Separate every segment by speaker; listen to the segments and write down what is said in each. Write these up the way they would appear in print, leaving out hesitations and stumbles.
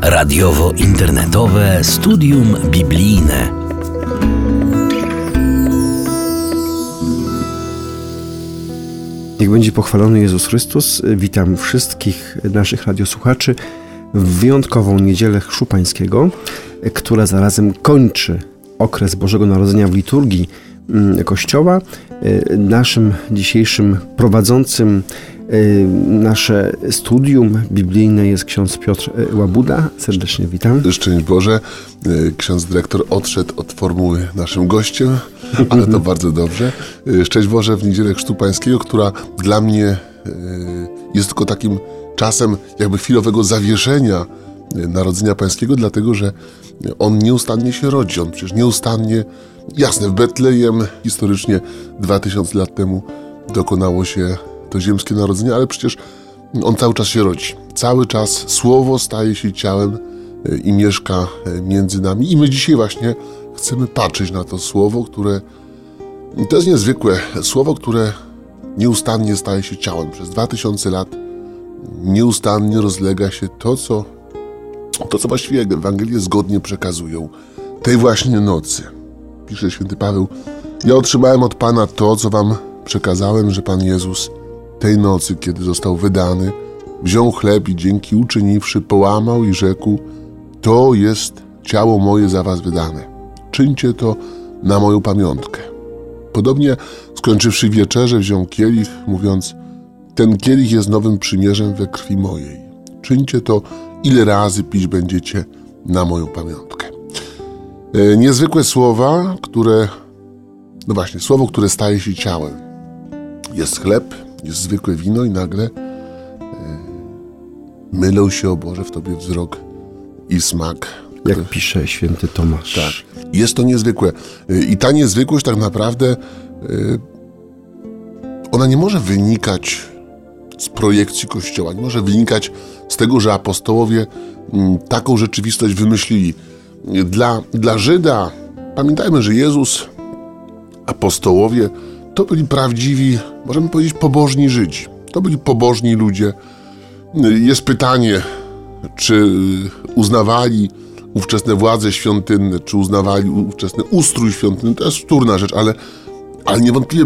Speaker 1: Radiowo-internetowe studium biblijne.
Speaker 2: Niech będzie pochwalony Jezus Chrystus. Witam wszystkich naszych radiosłuchaczy w wyjątkową niedzielę Chrztu Pańskiego, która zarazem kończy okres Bożego Narodzenia w liturgii Kościoła. Naszym dzisiejszym prowadzącym nasze studium biblijne jest ksiądz Piotr Łabuda. Serdecznie witam.
Speaker 3: Szczęść Boże. Ksiądz dyrektor odszedł od formuły naszym gościem, ale to bardzo dobrze. Szczęść Boże w niedzielę Chrztu Pańskiego, która dla mnie jest tylko takim czasem jakby chwilowego zawieszenia Narodzenia Pańskiego, dlatego że On nieustannie się rodzi. On przecież nieustannie, jasne, w Betlejem historycznie 2000 lat temu dokonało się to ziemskie narodzenie, ale przecież On cały czas się rodzi. Cały czas Słowo staje się ciałem i mieszka między nami. I my dzisiaj właśnie chcemy patrzeć na to Słowo, które to jest niezwykłe. Słowo, które nieustannie staje się ciałem. Przez 2000 lat nieustannie rozlega się to, co właściwie Ewangelie zgodnie przekazują. Tej właśnie nocy, pisze święty Paweł, ja otrzymałem od Pana to, co wam przekazałem, że Pan Jezus tej nocy, kiedy został wydany, wziął chleb i dzięki uczyniwszy, połamał i rzekł: to jest ciało moje za was wydane. Czyńcie to na moją pamiątkę. Podobnie skończywszy wieczerzę, wziął kielich, mówiąc: ten kielich jest nowym przymierzem we krwi mojej. Czyńcie to, ile razy pić będziecie na moją pamiątkę. Niezwykłe słowa, słowo, które staje się ciałem. Jest chleb, jest zwykłe wino i nagle mylą się, o Boże, w Tobie wzrok i smak.
Speaker 2: Jak pisze święty Tomasz.
Speaker 3: Tak. Jest to niezwykłe. I ta niezwykłość tak naprawdę ona nie może wynikać z projekcji Kościoła, nie może wynikać z tego, że apostołowie taką rzeczywistość wymyślili. Dla Żyda, pamiętajmy, że Jezus, apostołowie, to byli prawdziwi, możemy powiedzieć, pobożni Żydzi. To byli pobożni ludzie. Jest pytanie, czy uznawali ówczesne władze świątynne, czy uznawali ówczesny ustrój świątynny. To jest wtórna rzecz, ale niewątpliwie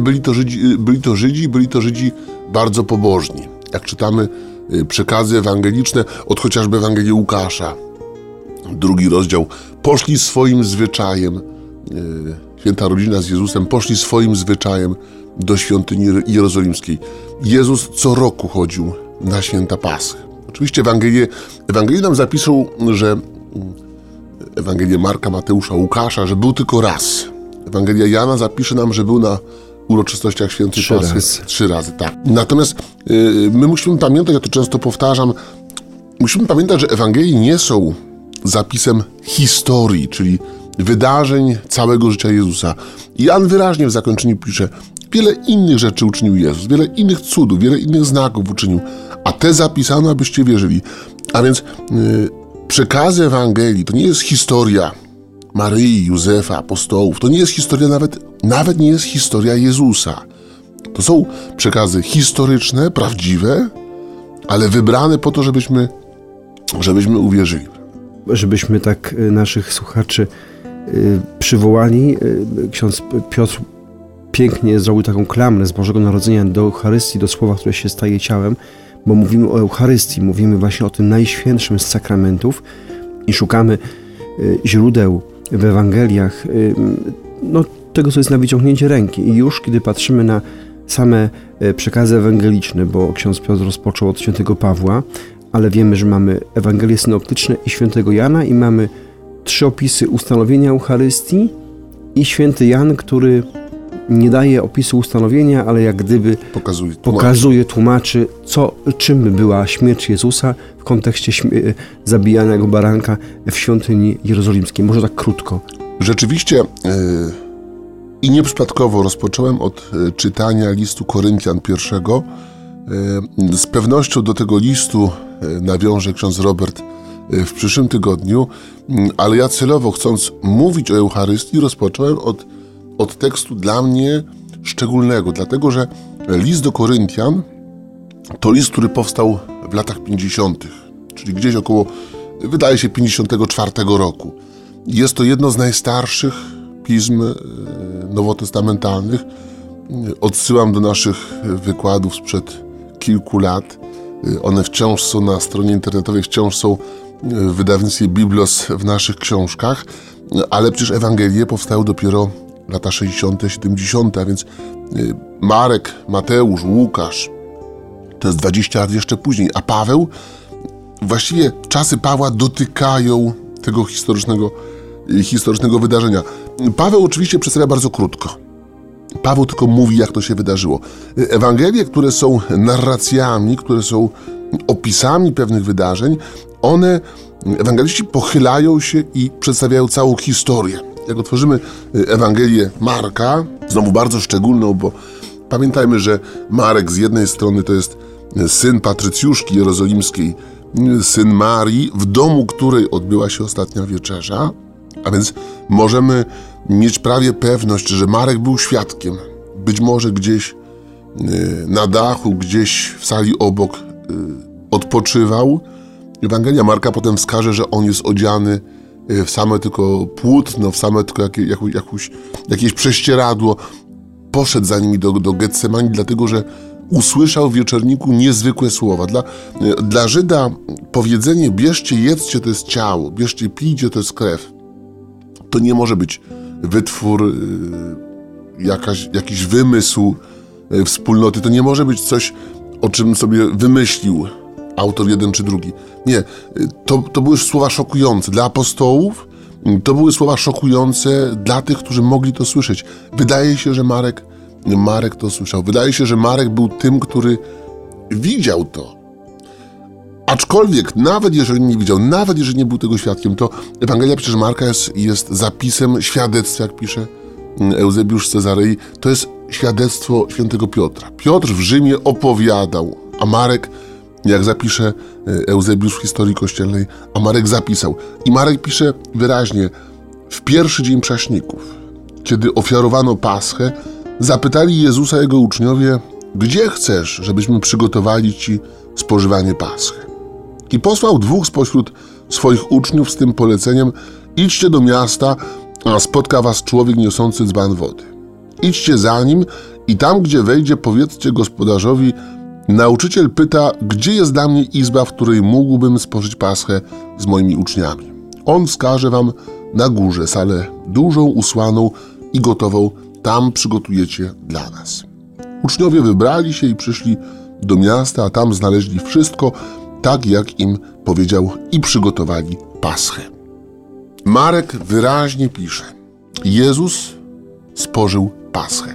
Speaker 3: byli to Żydzi bardzo pobożni. Jak czytamy przekazy ewangeliczne, od chociażby Ewangelii Łukasza, 2 rozdział, poszli swoim zwyczajem, święta rodzina z Jezusem, poszli swoim zwyczajem do świątyni jerozolimskiej. Jezus co roku chodził na święta Paschy. Oczywiście Ewangelie nam zapiszą, że Ewangelie Marka, Mateusza, Łukasza, że był tylko raz. Ewangelia Jana zapisze nam, że był na uroczystościach świętej Paschy 3 razy. Tak. Natomiast my musimy pamiętać, ja to często powtarzam, musimy pamiętać, że Ewangelie nie są zapisem historii, czyli wydarzeń całego życia Jezusa. Jan wyraźnie w zakończeniu pisze: wiele innych rzeczy uczynił Jezus, wiele innych cudów, wiele innych znaków uczynił, a te zapisano, abyście wierzyli. A więc przekazy Ewangelii to nie jest historia Maryi, Józefa, apostołów, to nie jest historia, nawet nie jest historia Jezusa. To są przekazy historyczne, prawdziwe, ale wybrane po to, żebyśmy uwierzyli.
Speaker 2: Żebyśmy tak naszych słuchaczy przywołali, ksiądz Piotr pięknie zrobił taką klamrę z Bożego Narodzenia do Eucharystii, do słowa, które się staje ciałem, bo mówimy o Eucharystii, mówimy właśnie o tym najświętszym z sakramentów i szukamy źródeł w Ewangeliach, tego, co jest na wyciągnięcie ręki. I już kiedy patrzymy na same przekazy ewangeliczne, bo ksiądz Piotr rozpoczął od świętego Pawła, ale wiemy, że mamy Ewangelie synoptyczne i świętego Jana i mamy 3 opisy ustanowienia Eucharystii i święty Jan, który nie daje opisu ustanowienia, ale jak gdyby tłumaczy, czym była śmierć Jezusa w kontekście zabijanego baranka w świątyni jerozolimskiej. Może tak krótko.
Speaker 3: Rzeczywiście i nieprzypadkowo rozpocząłem od czytania listu Koryntian 1. Z pewnością do tego listu nawiąże ksiądz Robert w przyszłym tygodniu, ale ja celowo, chcąc mówić o Eucharystii, rozpocząłem od tekstu dla mnie szczególnego, dlatego że list do Koryntian to list, który powstał w latach 50., czyli gdzieś około wydaje się, 54 roku. Jest to jedno z najstarszych pism nowotestamentalnych. Odsyłam do naszych wykładów sprzed kilku lat. One wciąż są na stronie internetowej, wciąż są w wydawnictwie Biblos w naszych książkach, ale przecież Ewangelie powstały dopiero lata 60., 70., a więc Marek, Mateusz, Łukasz to jest 20 lat jeszcze później, a Paweł, właściwie czasy Pawła dotykają tego historycznego wydarzenia. Paweł oczywiście przedstawia bardzo krótko. Paweł tylko mówi, jak to się wydarzyło. Ewangelie, które są narracjami, które są opisami pewnych wydarzeń, ewangeliści pochylają się i przedstawiają całą historię. Jak otworzymy Ewangelię Marka, znowu bardzo szczególną, bo pamiętajmy, że Marek z jednej strony to jest syn patrycjuszki jerozolimskiej, syn Marii, w domu której odbyła się ostatnia wieczerza, a więc możemy mieć prawie pewność, że Marek był świadkiem. Być może gdzieś na dachu, gdzieś w sali obok odpoczywał. Ewangelia Marka potem wskaże, że on jest odziany w same tylko płótno, w same tylko jakieś prześcieradło. Poszedł za nimi do Getsemani, dlatego że usłyszał w wieczorniku niezwykłe słowa. Dla Żyda powiedzenie bierzcie, jedzcie, to jest ciało, bierzcie, pijcie, to jest krew. To nie może być wytwór, jakiś wymysł wspólnoty. To nie może być coś, o czym sobie wymyślił autor jeden czy drugi. Nie, to były słowa szokujące. Dla apostołów to były słowa szokujące dla tych, którzy mogli to słyszeć. Wydaje się, że Marek to słyszał. Wydaje się, że Marek był tym, który widział to. Aczkolwiek, nawet jeżeli nie widział, nawet jeżeli nie był tego świadkiem, to Ewangelia przecież Marka jest zapisem świadectwa, jak pisze Eusebiusz z Cezarei. To jest świadectwo świętego Piotra. Piotr w Rzymie opowiadał, a Marek, jak zapisze Eusebiusz w historii kościelnej, a Marek zapisał. I Marek pisze wyraźnie, w pierwszy dzień Prześników, kiedy ofiarowano Paschę, zapytali Jezusa jego uczniowie, gdzie chcesz, żebyśmy przygotowali ci spożywanie Paschy? I posłał 2 spośród swoich uczniów z tym poleceniem, idźcie do miasta, a spotka was człowiek niosący dzban wody. Idźcie za nim i tam, gdzie wejdzie, powiedzcie gospodarzowi, nauczyciel pyta, gdzie jest dla mnie izba, w której mógłbym spożyć Paschę z moimi uczniami. On wskaże wam na górze salę dużą, usłaną i gotową, tam przygotujecie dla nas. Uczniowie wybrali się i przyszli do miasta, a tam znaleźli wszystko, tak jak im powiedział, i przygotowali Paschę. Marek wyraźnie pisze, Jezus spożył Paschę.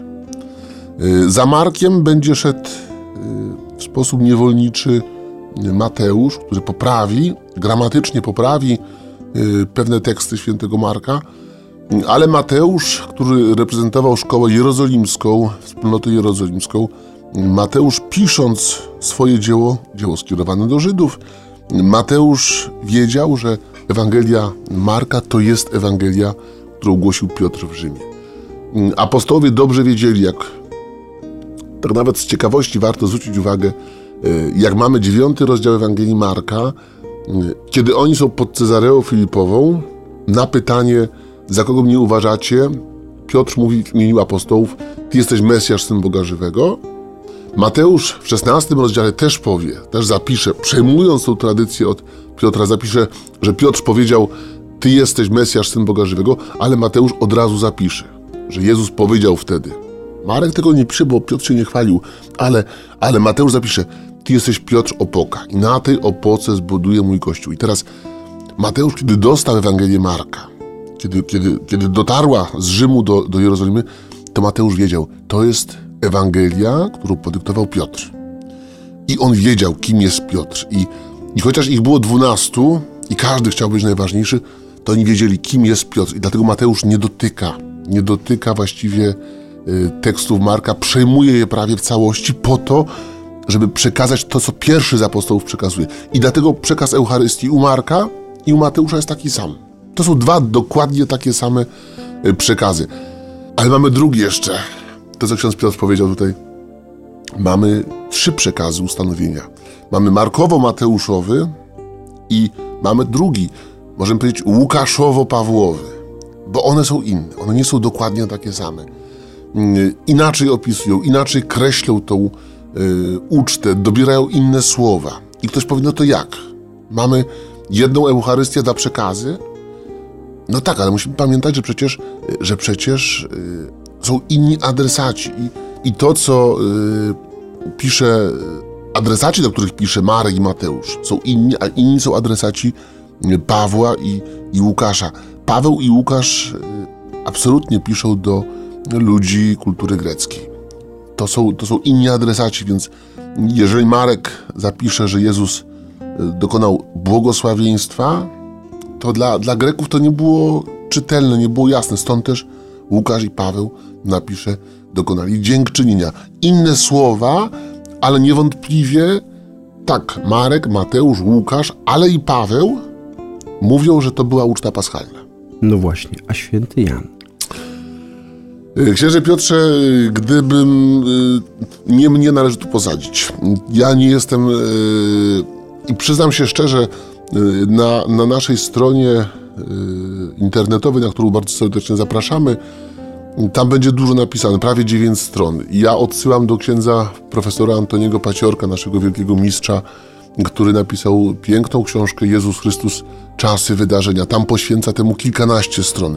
Speaker 3: Za Markiem będzie szedł w sposób niewolniczy Mateusz, który gramatycznie poprawi pewne teksty świętego Marka, ale Mateusz, który reprezentował szkołę jerozolimską, wspólnotę jerozolimską, Mateusz, pisząc swoje dzieło skierowane do Żydów, Mateusz wiedział, że Ewangelia Marka to jest Ewangelia, którą głosił Piotr w Rzymie. Apostołowie dobrze wiedzieli, tak nawet z ciekawości warto zwrócić uwagę, jak mamy 9 rozdział Ewangelii Marka, kiedy oni są pod Cezareą Filipową, na pytanie, za kogo mnie uważacie, Piotr mówi w imieniu apostołów, ty jesteś Mesjasz, Syn Boga Żywego. Mateusz w 16 rozdziale też powie, też zapisze, przejmując tą tradycję od Piotra, zapisze, że Piotr powiedział, ty jesteś Mesjasz, Syn Boga Żywego, ale Mateusz od razu zapisze, że Jezus powiedział wtedy. Marek tego nie pisze, bo Piotr się nie chwalił, ale Mateusz zapisze, ty jesteś Piotr opoka i na tej opoce zbuduję mój Kościół. I teraz Mateusz, kiedy dostał Ewangelię Marka, kiedy dotarła z Rzymu do Jerozolimy, to Mateusz wiedział, to jest Ewangelia, którą podyktował Piotr. I on wiedział, kim jest Piotr. I chociaż ich było 12 i każdy chciał być najważniejszy, to oni wiedzieli, kim jest Piotr. I dlatego Mateusz nie dotyka właściwie tekstów Marka, przejmuje je prawie w całości po to, żeby przekazać to, co pierwszy z apostołów przekazuje. I dlatego przekaz Eucharystii u Marka i u Mateusza jest taki sam. To są 2 dokładnie takie same przekazy. Ale mamy drugi jeszcze. To, co ksiądz Piotr powiedział tutaj. Mamy 3 przekazy ustanowienia. Mamy Markowo-Mateuszowy i Mamy drugi, możemy powiedzieć łukaszowo-pawłowy, bo one są inne, one nie są dokładnie takie same. Inaczej opisują, inaczej kreślą tą ucztę, dobierają inne słowa. I ktoś powie, no to jak? Mamy jedną Eucharystię, dwa przekazy? No tak, ale musimy pamiętać, że przecież są inni adresaci. I to, co pisze adresaci, do których pisze Marek i Mateusz, są inni, a inni są adresaci Pawła i Łukasza. Paweł i Łukasz absolutnie piszą do ludzi kultury greckiej. To są inni adresaci, więc jeżeli Marek zapisze, że Jezus dokonał błogosławieństwa, to dla Greków to nie było czytelne, nie było jasne. Stąd też Łukasz i Paweł napisze, dokonali dziękczynienia. Inne słowa, ale niewątpliwie tak, Marek, Mateusz, Łukasz, ale i Paweł mówią, że to była uczta paschalna.
Speaker 2: No właśnie, a święty Jan?
Speaker 3: Księże Piotrze, gdybym... Nie mnie należy tu posadzić. Ja nie jestem... I przyznam się szczerze, na naszej stronie internetowej, na którą bardzo serdecznie zapraszamy, tam będzie dużo napisane, prawie 9 stron. Ja odsyłam do księdza profesora Antoniego Paciorka, naszego wielkiego mistrza, który napisał piękną książkę Jezus Chrystus, czasy, wydarzenia. Tam poświęca temu kilkanaście stron.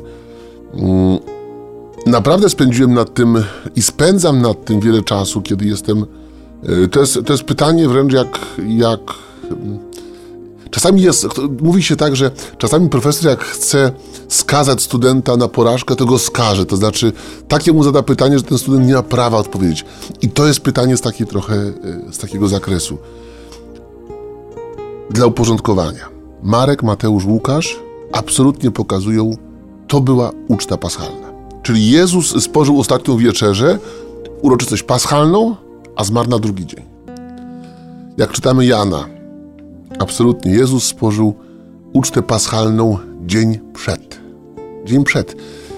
Speaker 3: Naprawdę spędziłem nad tym i spędzam nad tym wiele czasu, kiedy jestem... To jest pytanie wręcz jak... Czasami mówi się tak, że czasami profesor jak chce skazać studenta na porażkę, to go skaże. To znaczy, takie mu zada pytanie, że ten student nie ma prawa odpowiedzieć. I to jest pytanie z takiego zakresu. Dla uporządkowania. Marek, Mateusz, Łukasz absolutnie pokazują, to była uczta paschalna. Czyli Jezus spożył ostatnią wieczerzę, uroczystość paschalną, a zmarł na drugi dzień. Jak czytamy Jana, absolutnie Jezus spożył ucztę paschalną dzień przed. Dzień przed.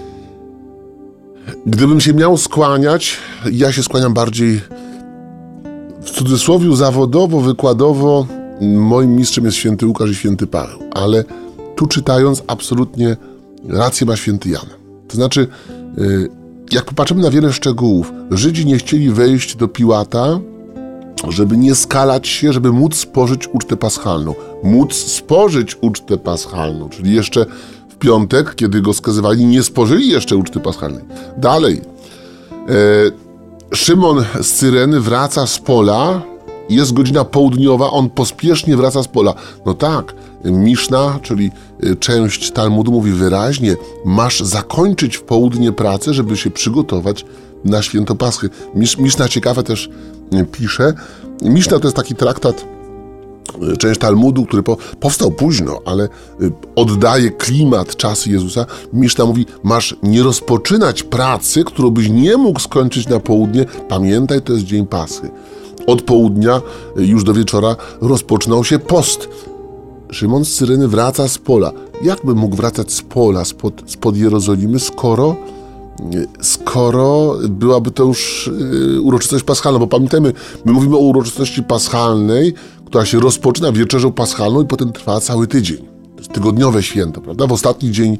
Speaker 3: Gdybym się miał skłaniać, ja się skłaniam bardziej w cudzysłowie zawodowo, wykładowo. Moim mistrzem jest święty Łukasz i święty Paweł, ale tu czytając absolutnie rację ma święty Jan. To znaczy, jak popatrzymy na wiele szczegółów, Żydzi nie chcieli wejść do Piłata, żeby nie skalać się, żeby móc spożyć ucztę paschalną. Móc spożyć ucztę paschalną, czyli jeszcze w piątek, kiedy go skazywali, nie spożyli jeszcze uczty paschalnej. Dalej. Szymon z Cyreny wraca z pola, jest godzina południowa, on pospiesznie wraca z pola. No tak, Miszna, czyli część Talmudu mówi wyraźnie, masz zakończyć w południe pracę, żeby się przygotować na święto Paschy. Miszna ciekawe też pisze. Miszna to jest taki traktat, część Talmudu, który powstał późno, ale oddaje klimat czasy Jezusa. Miszna mówi, masz nie rozpoczynać pracy, którą byś nie mógł skończyć na południe. Pamiętaj, to jest dzień Paschy. Od południa już do wieczora rozpoczynał się post. Szymon z Cyreny wraca z pola. Jak by mógł wracać z pola, spod Jerozolimy, skoro byłaby to już uroczystość paschalna? Bo pamiętajmy, my mówimy o uroczystości paschalnej, która się rozpoczyna wieczerzą paschalną i potem trwa cały tydzień. To jest tygodniowe święto, prawda? W ostatni dzień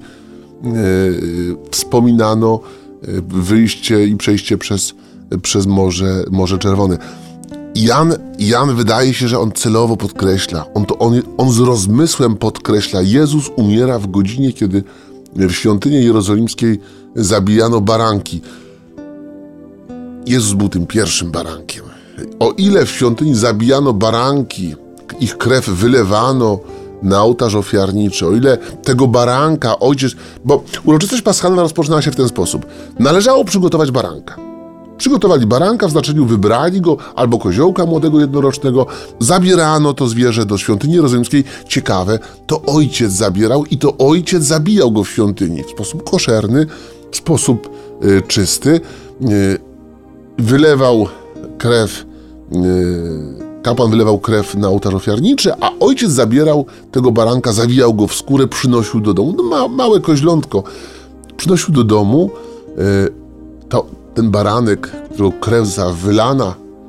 Speaker 3: wspominano wyjście i przejście przez Morze Czerwone. Jan wydaje się, że on celowo podkreśla, on z rozmysłem podkreśla, Jezus umiera w godzinie, kiedy w świątyni jerozolimskiej zabijano baranki. Jezus był tym pierwszym barankiem. O ile w świątyni zabijano baranki, ich krew wylewano na ołtarz ofiarniczy, o ile tego baranka ojciec... Bo uroczystość paschalna rozpoczynała się w ten sposób. Należało przygotować baranka. Przygotowali baranka, w znaczeniu wybrali go, albo koziołka młodego jednorocznego, zabierano to zwierzę do świątyni jerozolimskiej. Ciekawe, to ojciec zabierał i to ojciec zabijał go w świątyni w sposób koszerny, w sposób czysty. Wylewał krew, kapłan wylewał krew na ołtarz ofiarniczy, a ojciec zabierał tego baranka, zawijał go w skórę, przynosił do domu. No, małe koźlątko przynosił do domu. Ten baranek, którego krew została wylana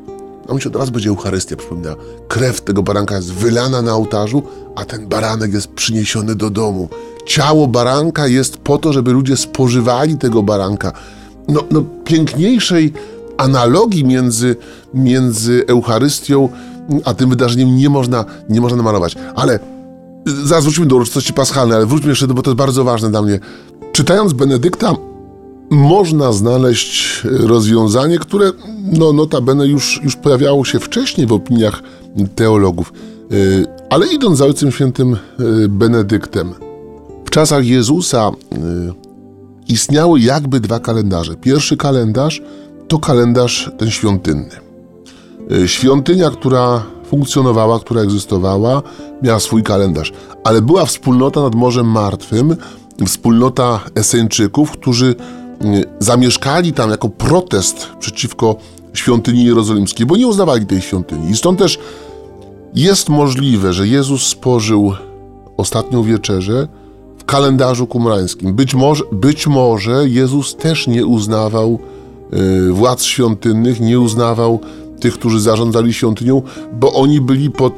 Speaker 3: a mi się od razu będzie Eucharystia przypominała. Krew tego baranka jest wylana na ołtarzu, a ten baranek jest przyniesiony do domu. Ciało baranka jest po to, żeby ludzie spożywali tego baranka. No piękniejszej analogii między Eucharystią a tym wydarzeniem nie można namalować. Ale zaraz wrócimy do uroczystości paschalnej, ale wróćmy jeszcze, bo to jest bardzo ważne dla mnie. Czytając Benedykta, można znaleźć rozwiązanie, które notabene już pojawiało się wcześniej w opiniach teologów. Ale idąc za Ojcem Świętym Benedyktem, w czasach Jezusa istniały jakby dwa kalendarze. Pierwszy kalendarz to kalendarz ten świątynny. Świątynia, która funkcjonowała, która egzystowała, miała swój kalendarz. Ale była wspólnota nad Morzem Martwym, wspólnota Eseńczyków, którzy zamieszkali tam jako protest przeciwko świątyni jerozolimskiej, bo nie uznawali tej świątyni. I stąd też jest możliwe, że Jezus spożył ostatnią wieczerzę w kalendarzu kumrańskim. Być może Jezus też nie uznawał władz świątynnych, nie uznawał tych, którzy zarządzali świątynią, bo oni byli pod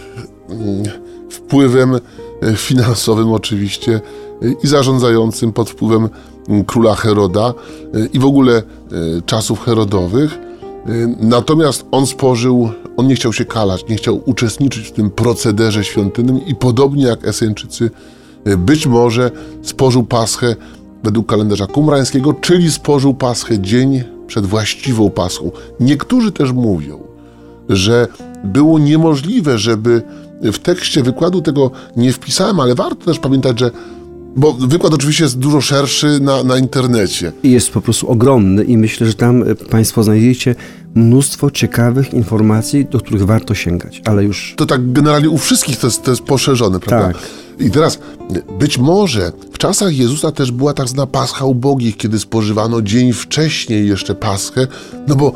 Speaker 3: wpływem finansowym oczywiście i zarządzającym pod wpływem króla Heroda i w ogóle czasów herodowych. Natomiast on nie chciał się kalać, nie chciał uczestniczyć w tym procederze świątynnym i podobnie jak Eseńczycy być może spożył Paschę według kalendarza kumrańskiego, czyli spożył Paschę dzień przed właściwą Paschą. Niektórzy też mówią, że było niemożliwe, żeby w tekście wykładu tego nie wpisałem, ale warto też pamiętać, że bo wykład oczywiście jest dużo szerszy na internecie.
Speaker 2: Jest po prostu ogromny i myślę, że tam Państwo znajdziecie mnóstwo ciekawych informacji, do których warto sięgać, ale już...
Speaker 3: To tak generalnie u wszystkich to jest poszerzone, prawda?
Speaker 2: Tak.
Speaker 3: I teraz być może w czasach Jezusa też była tak zwana Pascha ubogich, kiedy spożywano dzień wcześniej jeszcze Paschę, no bo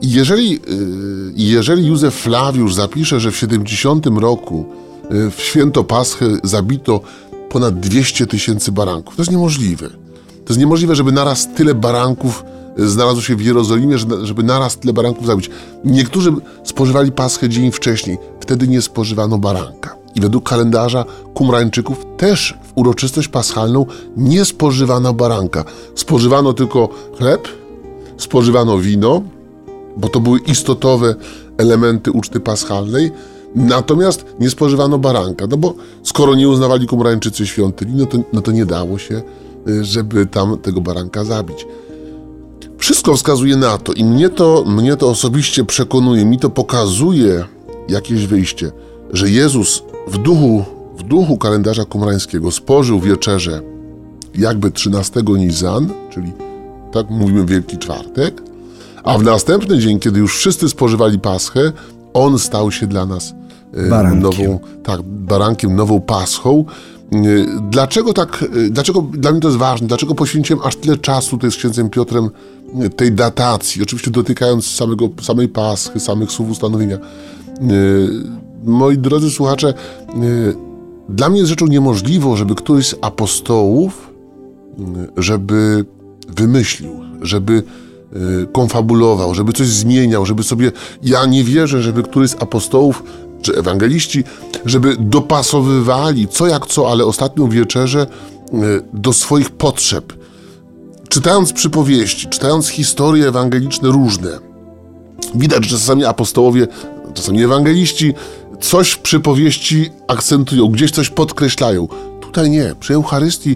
Speaker 3: jeżeli Józef Flawiusz zapisze, że w 70 roku w święto Paschy zabito ponad 200 000 baranków, to jest niemożliwe. To jest niemożliwe, żeby naraz tyle baranków znalazło się w Jerozolimie, żeby naraz tyle baranków zabić. Niektórzy spożywali Paschę dzień wcześniej, wtedy nie spożywano baranka. I według kalendarza kumrańczyków też w uroczystość paschalną nie spożywano baranka. Spożywano tylko chleb, spożywano wino, bo to były istotowe elementy uczty paschalnej, natomiast nie spożywano baranka, no bo skoro nie uznawali kumrańczycy świątyni, no to nie dało się, żeby tam tego baranka zabić. Wszystko wskazuje na to i mnie to osobiście przekonuje, mi to pokazuje jakieś wyjście, że Jezus w duchu kalendarza kumrańskiego spożył wieczerzę jakby 13 Nizan, czyli tak mówimy Wielki Czwartek, a w następny dzień, kiedy już wszyscy spożywali Paschę, on stał się dla nas barankiem, nową Paschą. Dlaczego dla mnie to jest ważne? Dlaczego poświęciłem aż tyle czasu tutaj z księdzem Piotrem tej datacji, oczywiście dotykając samej Paschy, samych słów ustanowienia? Moi drodzy słuchacze, dla mnie jest rzeczą niemożliwą, żeby któryś z apostołów żeby wymyślił, żeby konfabulował, żeby coś zmieniał, żeby sobie... Ja nie wierzę, żeby któryś z apostołów czy ewangeliści, żeby dopasowywali co jak co, ale ostatnią wieczerzę do swoich potrzeb. Czytając przypowieści, czytając historie ewangeliczne różne, widać, że czasami apostołowie, czasami ewangeliści coś w przypowieści akcentują, gdzieś coś podkreślają. Tutaj nie. Przy Eucharystii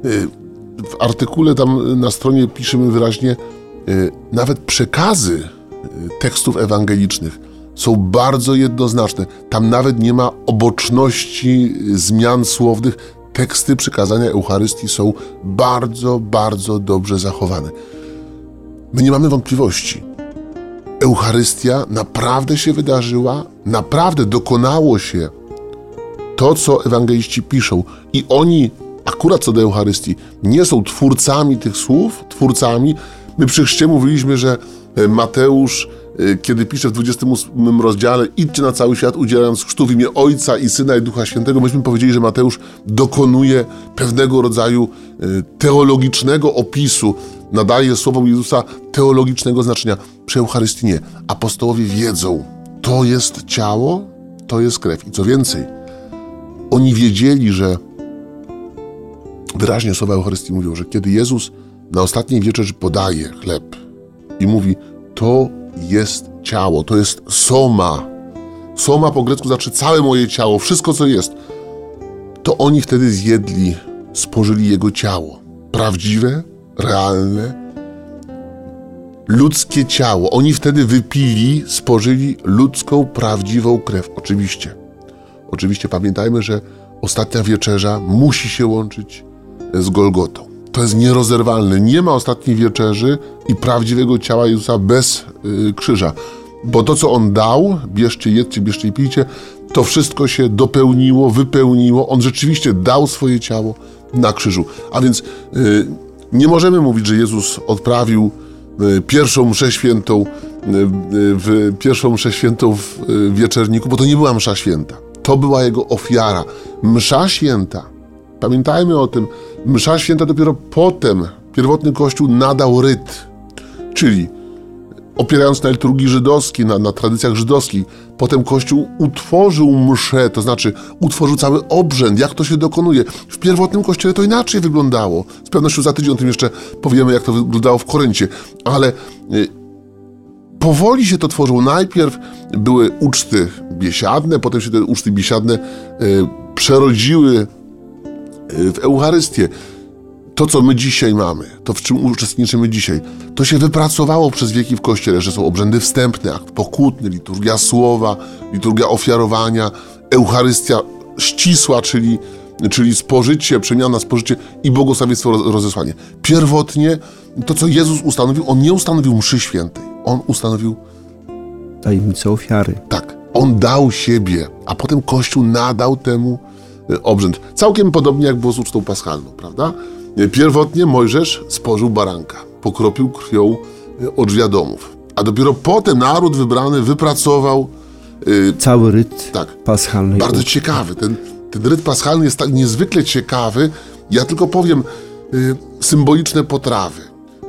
Speaker 3: w artykule tam na stronie piszemy wyraźnie, nawet przekazy tekstów ewangelicznych są bardzo jednoznaczne. Tam nawet nie ma oboczności, zmian słownych. Teksty przekazania Eucharystii są bardzo, bardzo dobrze zachowane. My nie mamy wątpliwości. Eucharystia naprawdę się wydarzyła, naprawdę dokonało się to, co ewangeliści piszą. I oni, akurat co do Eucharystii, nie są twórcami tych słów, twórcami. My przy chrzcie mówiliśmy, że Mateusz kiedy pisze w 28 rozdziale: idźcie na cały świat, udzielając chrztu w imię Ojca i Syna i Ducha Świętego, myśmy powiedzieli, że Mateusz dokonuje pewnego rodzaju teologicznego opisu, nadaje słowom Jezusa teologicznego znaczenia. Przy Eucharystii nie. Apostołowie wiedzą, to jest ciało, to jest krew. I co więcej, oni wiedzieli, że wyraźnie słowa Eucharystii mówią, że kiedy Jezus na ostatniej wieczerzy podaje chleb i mówi: to jest ciało, to jest soma. Soma po grecku znaczy całe moje ciało, wszystko co jest. To oni wtedy zjedli, spożyli Jego ciało. Prawdziwe, realne, ludzkie ciało. Oni wtedy wypili, spożyli ludzką, prawdziwą krew. Oczywiście pamiętajmy, że ostatnia wieczerza musi się łączyć z Golgotą. To jest nierozerwalne. Nie ma ostatniej wieczerzy i prawdziwego ciała Jezusa bez krzyża. Bo to, co On dał, bierzcie, jedzcie, bierzcie i pijcie, to wszystko się dopełniło, wypełniło. On rzeczywiście dał swoje ciało na krzyżu. A więc nie możemy mówić, że Jezus odprawił pierwszą mszę świętą w wieczerniku, bo to nie była msza święta. To była Jego ofiara. Msza święta, pamiętajmy o tym, msza święta dopiero potem pierwotny Kościół nadał ryt, czyli opierając na liturgii żydowskiej, na tradycjach żydowskich, potem Kościół utworzył mszę, to znaczy utworzył cały obrzęd, jak to się dokonuje. W pierwotnym Kościele to inaczej wyglądało. Z pewnością za tydzień o tym jeszcze powiemy, jak to wyglądało w Koryncie, ale powoli się to tworzyło. Najpierw były uczty biesiadne, potem się te uczty biesiadne przerodziły w Eucharystię. To, co my dzisiaj mamy, to w czym uczestniczymy dzisiaj, to się wypracowało przez wieki w Kościele, że są obrzędy wstępne, akt pokutny, liturgia słowa, liturgia ofiarowania, Eucharystia ścisła, czyli spożycie, przemiana, spożycie i błogosławieństwo, rozesłanie. Pierwotnie to, co Jezus ustanowił, On nie ustanowił mszy świętej, On ustanowił
Speaker 2: tajemnicę ofiary.
Speaker 3: Tak, On dał siebie, a potem Kościół nadał temu obrzęd. Całkiem podobnie jak było z ucztą paschalną, prawda? Pierwotnie Mojżesz spożył baranka, pokropił krwią odrzwia domów, a dopiero potem naród wybrany wypracował
Speaker 2: cały ryt paschalny.
Speaker 3: Bardzo ciekawy. Ten ryt paschalny jest tak niezwykle ciekawy. Ja tylko powiem symboliczne potrawy.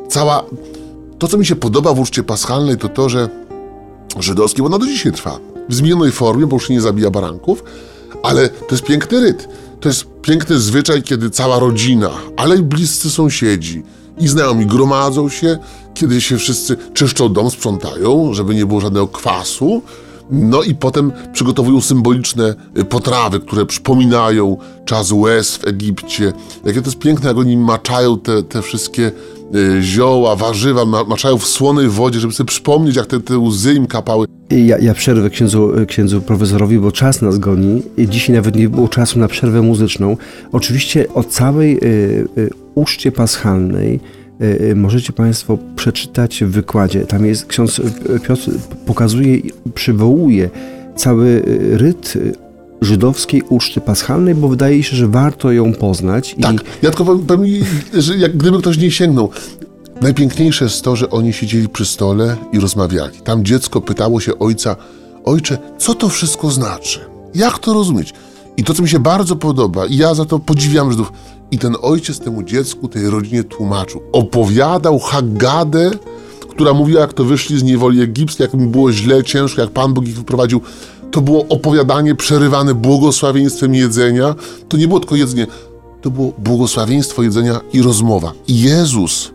Speaker 3: To, co mi się podoba w uczcie paschalnej, to to, że żydowskie, bo ona do dzisiaj trwa, w zmienionej formie, bo już się nie zabija baranków, ale to jest piękny ryt. To jest piękny zwyczaj, kiedy cała rodzina, ale i bliscy sąsiedzi i znajomi gromadzą się, kiedy się wszyscy czyszczą dom, sprzątają, żeby nie było żadnego kwasu. No i potem przygotowują symboliczne potrawy, które przypominają czas łez w Egipcie. Jakie to jest piękne, jak oni maczają te wszystkie zioła, warzywa, maczają w słonej wodzie, żeby sobie przypomnieć, jak te łzy im kapały.
Speaker 2: Ja przerwę księdzu profesorowi, bo czas nas goni. Dzisiaj nawet nie było czasu na przerwę muzyczną. Oczywiście o całej uczcie paschalnej możecie Państwo przeczytać w wykładzie. Tam jest ksiądz Piotr pokazuje i przywołuje cały ryt żydowskiej uczty paschalnej, bo wydaje się, że warto ją poznać.
Speaker 3: Tak, ja tylko powiem, że jak gdyby ktoś nie sięgnął. Najpiękniejsze jest to, że oni siedzieli przy stole i rozmawiali. Tam dziecko pytało się ojca: ojcze, co to wszystko znaczy? Jak to rozumieć? I to, co mi się bardzo podoba, i ja za to podziwiam Żydów, i ten ojciec temu dziecku, tej rodzinie tłumaczył. Opowiadał Haggadę, która mówiła, jak to wyszli z niewoli egipskiej, jak im było źle, ciężko, jak Pan Bóg ich wyprowadził. To było opowiadanie przerywane błogosławieństwem jedzenia. To nie było tylko jedzenie, to było błogosławieństwo jedzenia i rozmowa. I Jezus,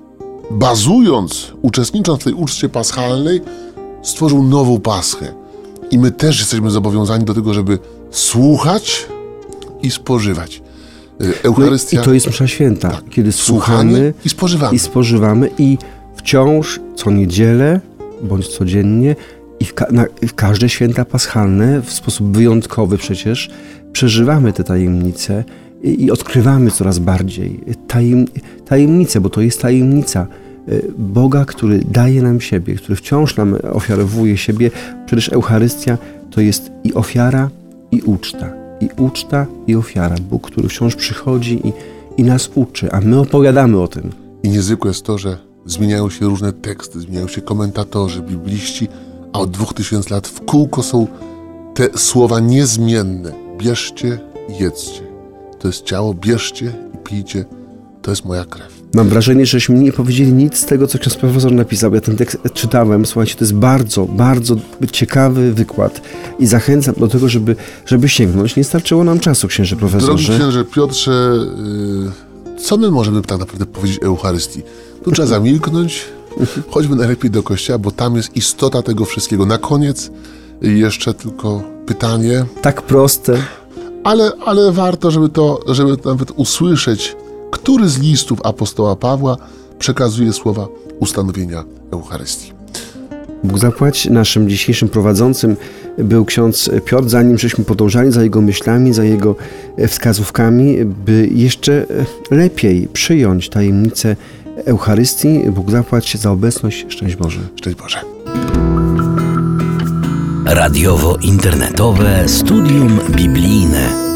Speaker 3: uczestnicząc w tej uczcie paschalnej, stworzył nową paschę. I my też jesteśmy zobowiązani do tego, żeby słuchać i spożywać. Eucharystia.
Speaker 2: I to jest msza święta, tak, kiedy słuchamy
Speaker 3: i spożywamy.
Speaker 2: I wciąż co niedzielę, bądź codziennie i w każde święta paschalne w sposób wyjątkowy przecież przeżywamy te tajemnice i odkrywamy coraz bardziej tajemnicę, bo to jest tajemnica Boga, który daje nam siebie, który wciąż nam ofiarowuje siebie. Przecież Eucharystia to jest i ofiara, i uczta. I uczta, i ofiara. Bóg, który wciąż przychodzi i nas uczy, a my opowiadamy o tym.
Speaker 3: I niezwykłe jest to, że zmieniają się różne teksty, zmieniają się komentatorzy, bibliści, a od 2000 lat w kółko są te słowa niezmienne. Bierzcie i jedzcie. To jest ciało, bierzcie i pijcie. To jest moja krew.
Speaker 2: Mam wrażenie, żeśmy nie powiedzieli nic z tego, co ksiądz profesor napisał. Ja ten tekst czytałem, słuchajcie, to jest bardzo, bardzo ciekawy wykład i zachęcam do tego, żeby sięgnąć. Nie starczyło nam czasu, księże profesorze.
Speaker 3: Drogi księże Piotrze, co my możemy tak naprawdę powiedzieć o Eucharystii? Tu trzeba zamilknąć, chodźmy najlepiej do kościoła, bo tam jest istota tego wszystkiego. Na koniec jeszcze tylko pytanie.
Speaker 2: Tak proste.
Speaker 3: Ale warto, żeby nawet usłyszeć, który z listów apostoła Pawła przekazuje słowa ustanowienia Eucharystii.
Speaker 2: Bóg zapłać. Naszym dzisiejszym prowadzącym był ksiądz Piotr. Zanim żeśmy podążali za jego myślami, za jego wskazówkami, by jeszcze lepiej przyjąć tajemnicę Eucharystii, Bóg zapłać za obecność. Szczęść Boże.
Speaker 3: Szczęść Boże.
Speaker 1: Radiowo-internetowe studium biblijne.